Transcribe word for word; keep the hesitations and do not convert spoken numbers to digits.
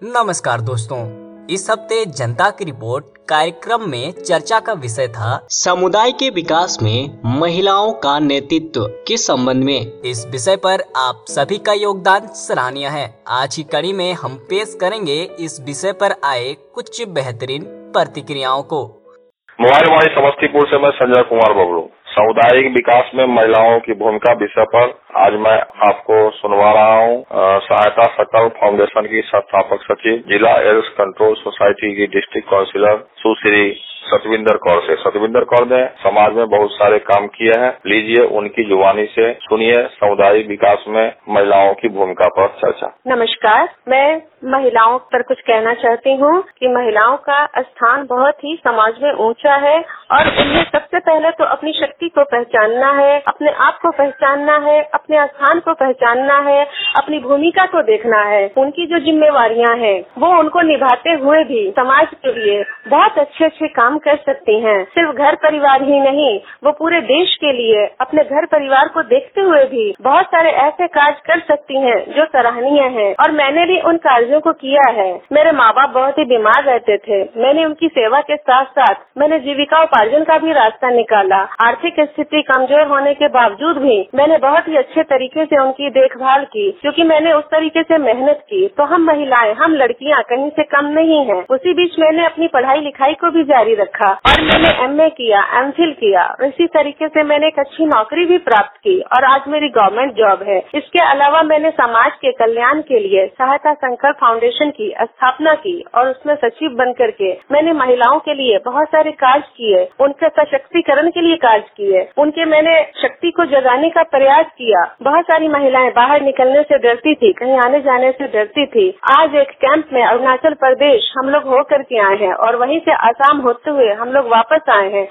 नमस्कार दोस्तों, इस हफ्ते जनता की रिपोर्ट कार्यक्रम में चर्चा का विषय था समुदाय के विकास में महिलाओं का नेतृत्व के संबंध में। इस विषय पर आप सभी का योगदान सराहनीय है। आज की कड़ी में हम पेश करेंगे इस विषय पर आए कुछ बेहतरीन प्रतिक्रियाओं को। मोबाइल वाणी समस्तीपुर से मैं संजय कुमार बबलू, सामुदायिक विकास में महिलाओं की भूमिका विषय पर आज मैं आपको सुनवा रहा हूँ। सहायता सकल फाउंडेशन की संस्थापक सचिव, जिला एड्स कंट्रोल सोसाइटी की डिस्ट्रिक्ट काउंसिलर सुश्री सतविंदर कौर से। सतविंदर कौर ने समाज में बहुत सारे काम किए हैं। लीजिए उनकी जुबानी से सुनिए सामुदायिक विकास में महिलाओं की भूमिका पर चर्चा। नमस्कार, मैं महिलाओं पर कुछ कहना चाहती हूँ कि महिलाओं का स्थान बहुत ही समाज में ऊंचा है और उन्हें सबसे पहले तो अपनी शक्ति को पहचानना है, अपने आप को पहचानना है, अपने स्थान को पहचानना है, अपनी भूमिका को देखना है। उनकी जो जिम्मेवारियां हैं वो उनको निभाते हुए भी समाज के लिए बहुत अच्छे अच्छे काम कर सकती हैं। सिर्फ घर परिवार ही नहीं, वो पूरे देश के लिए अपने घर परिवार को देखते हुए भी बहुत सारे ऐसे कार्य कर सकती हैं जो सराहनीय हैं। और मैंने भी उन कार्यों को किया है। मेरे माँ बाप बहुत ही बीमार रहते थे, मैंने उनकी सेवा के साथ साथ मैंने जीविका उपार्जन का भी रास्ता निकाला। आर्थिक स्थिति कमजोर होने के बावजूद भी मैंने बहुत ही अच्छे तरीके से उनकी देखभाल की, क्योंकि मैंने उस तरीके से मेहनत की। तो हम महिलाएं, हम लड़कियां कहीं से कम नहीं हैं। उसी बीच मैंने अपनी पढ़ाई लिखाई को भी जारी रखा और मैंने एमए किया, एमफिल किया। इसी तरीके से मैंने एक अच्छी नौकरी भी प्राप्त की और आज मेरी गवर्नमेंट जॉब है। इसके अलावा मैंने समाज के कल्याण के लिए सहायता संकल्प फाउंडेशन की स्थापना की और उसमें सचिव बन करके मैंने महिलाओं के लिए बहुत सारे कार्य किए, उनके सशक्तिकरण के लिए कार्य किए, उनके मैंने शक्ति को जगाने का प्रयास किया। बहुत सारी महिलाएं बाहर निकलने से डरती थी, कहीं आने जाने से डरती थी। आज एक कैंप में अरुणाचल प्रदेश हम लोग होकर के आए हैं और वहीं से आसाम होते हुए हम लोग वापस आए हैं।